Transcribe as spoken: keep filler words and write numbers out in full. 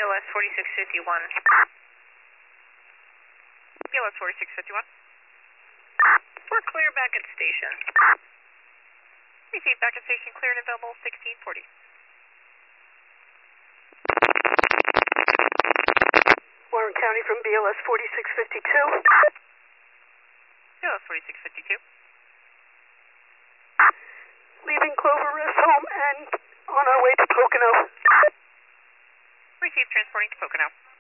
L S forty-six fifty-one. B L S forty-six fifty-one. We're clear back at station. Receive back at station, clear and available sixteen forty. Warren County from B L S forty-six fifty-two. B L S forty-six fifty-two. Leaving Clover Rest Home and on our way to Pocono. Receive transporting to Pocono.